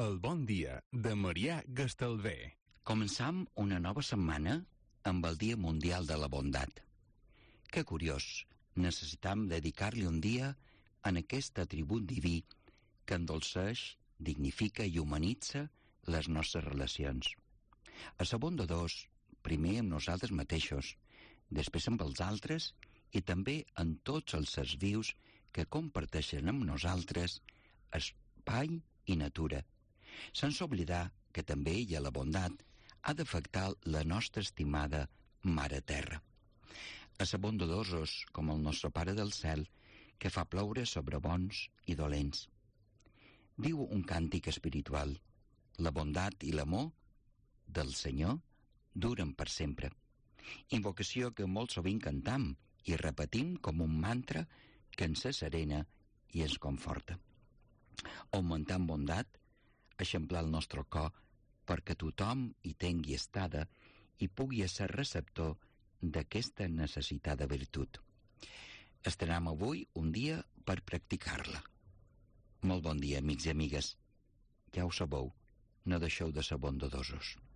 El bon dia de Marià Gastalver. Començam una nova setmana amb el Dia Mundial de la Bondat. Que curiós, necessitam dedicar-li un dia en aquest atribut diví que endolceix, dignifica i humanitza les nostres relacions. A ser bondadors, primer amb nosaltres mateixos, després amb els altres i també amb tots els sers vius que comparteixen amb nosaltres espai i natura, sense oblidar que també hi ha la bondat ha d'afectar la nostra estimada Mare Terra. A ser bondadosos com el nostre Pare del Cel, que fa ploure sobre bons i dolents. Diu un càntic espiritual: la bondat i l'amor del Senyor duren per sempre. Invocació que molt sovint cantam i repetim com un mantra que ens serena i ens conforta. Augmentant bondat, eixamplar el nostre cor perquè tothom hi tingui estada i pugui ser receptor d'aquesta necessitada virtut. Estarem avui un dia per practicar-la. Molt bon dia, amics i amigues. Ja ho sabeu, no deixeu de ser bondadosos.